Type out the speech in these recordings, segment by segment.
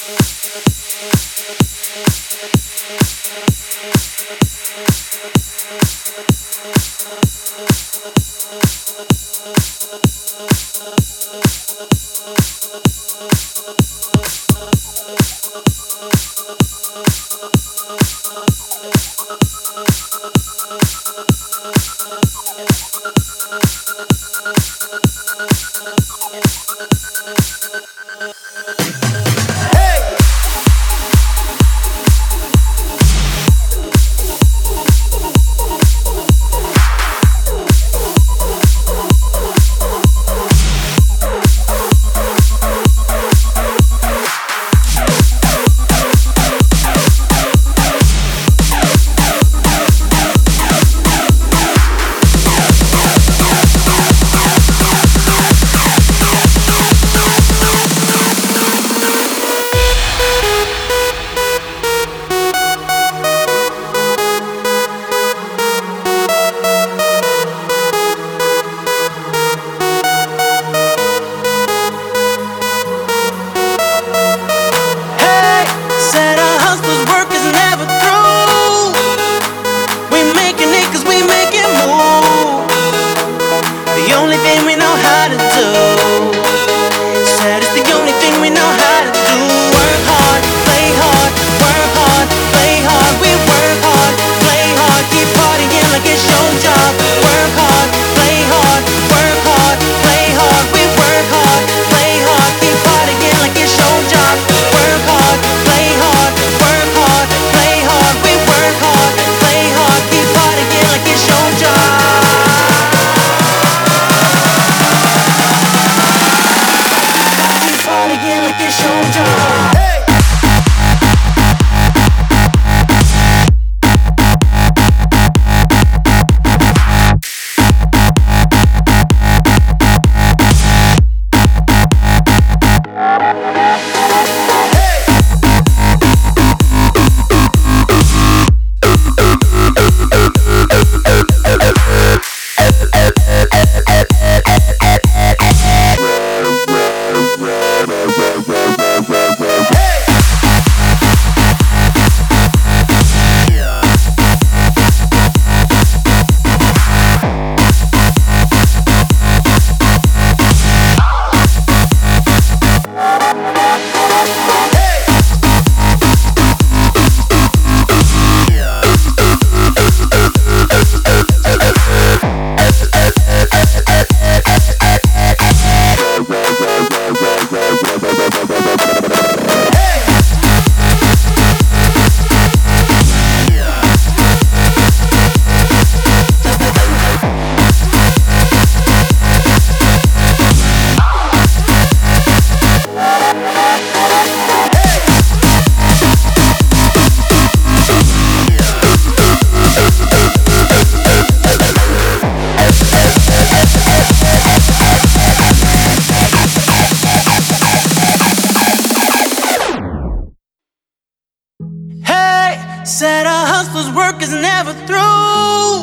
Said a hustler's work is never through.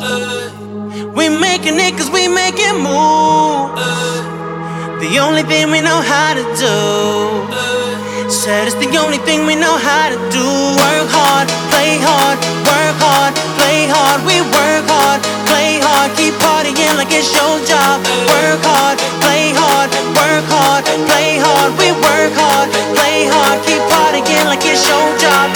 We making it cause we make it move. The only thing we know how to do. Said it's the only thing we know how to do. Work hard, play hard, work hard, play hard. We work hard, play hard, keep partying like it's your job. Work hard, play hard, work hard, play hard. We work hard, play hard, keep partying like it's your job.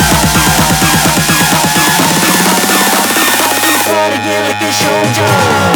Like a show job.